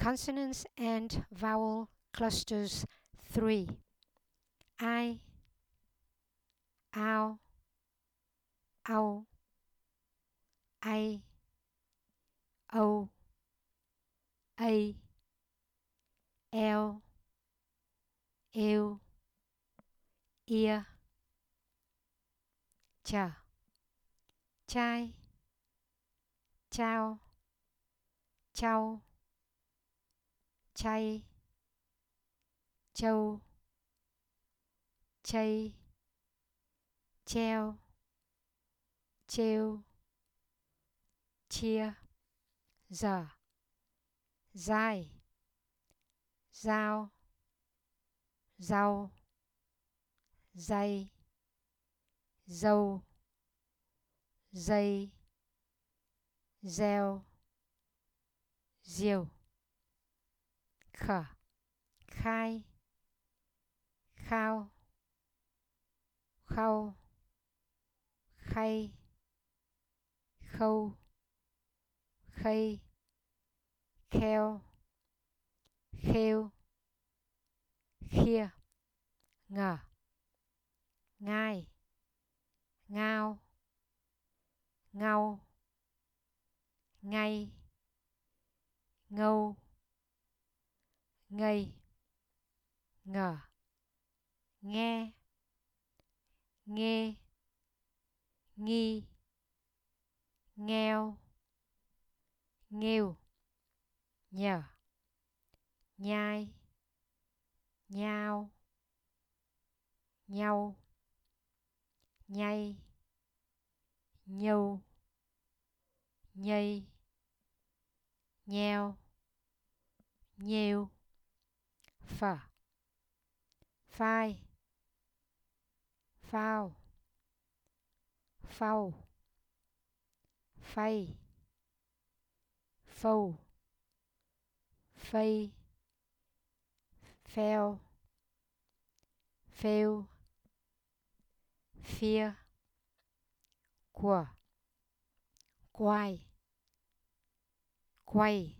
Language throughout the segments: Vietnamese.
Consonants and vowel clusters 3. I, ow, ow, I, o, a, l, ew, ear, cha, chai, chao, chau, chay, châu, chay, treo, trêu, chia, giờ, dài, dao, rau, dây, dâu, dây, gieo, diều, khở, khai, khao, khâu, khay, khâu, khây, kheo, khêu, khia, ngờ, ngai, ngao, ngâu, ngay, ngâu, ngây, ngờ, nghe, nghe, nghi, nghèo, nghêu, nhờ, nhai, nhao, nhau, nhây, nhâu, nhây, nheo, nhêu, phở, phai, phao, phau, phay, phâu, phây, pheo, phêu, phia, của, quai, quay,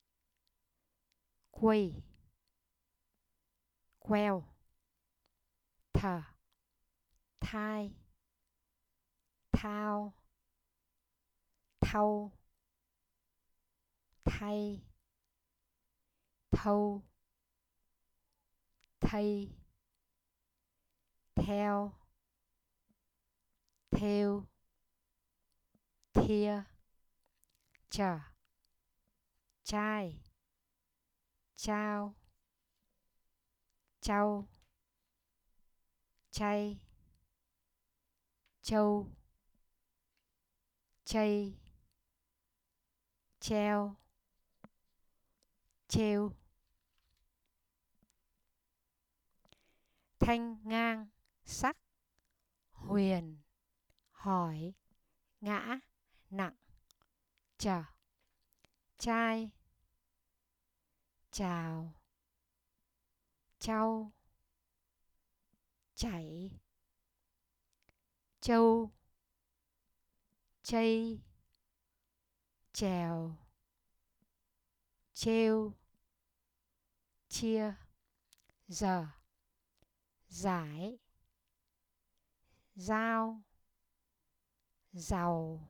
quây, queo, thở, thai, thao, thâu, thay, thâu, thây, theo, theo, thia, trở, trai, trao, trâu, chay, châu, chay, treo, trêu, thanh ngang, sắc, huyền, hỏi, ngã, nặng, trở, trai, chào, trau, chảy, châu, chây, chèo, trêu, chia, giờ, giải, dao, giàu,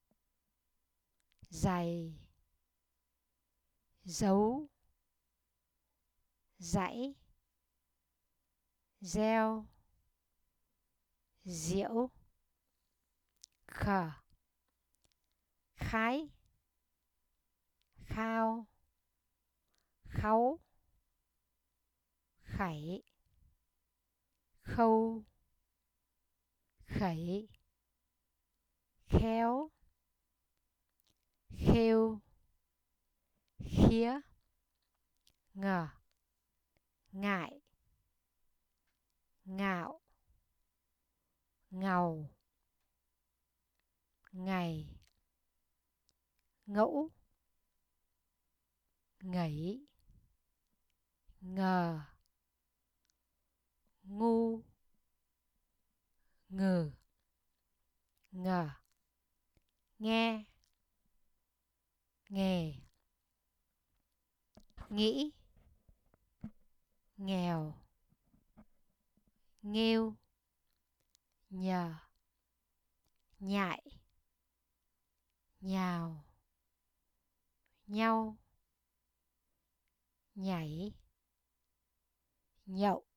dày, dấu, dãy, gieo, diễu, khở, khái, khao, kháu, khảy, khâu, khẩy, khéo, khêu, khía, ngờ, ngại, ngạo, ngầu, ngày, ngẫu, ngẩy, ngờ, ngu, ngừ, ngờ, nghe, nghề. nghĩ, nghèo, nghêu, nhờ, nhại, nhào, nhau, nhảy, nhậu,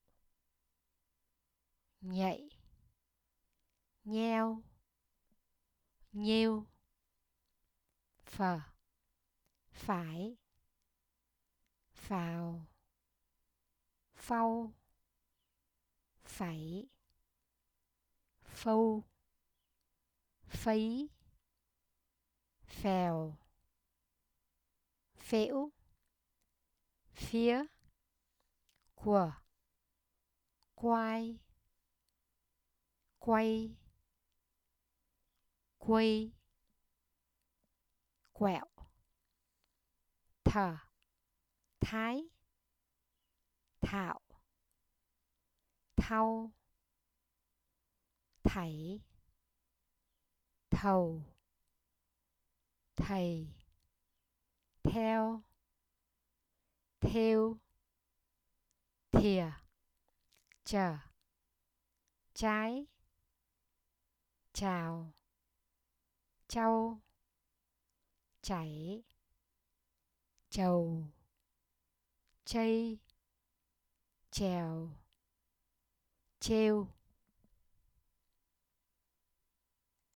nhạy, nheo, nhiêu, phờ, phải, phào, phau, phẩy, phâu, phấy, phèo, phễu, phía, của, quai, quay, quây, quẹo, thở, thái, thạo, thau, thảy, thầu, thầy, theo, thêu, thìa, chờ, trái, chào, trau, chảy, trầu, chây, trèo, trêu.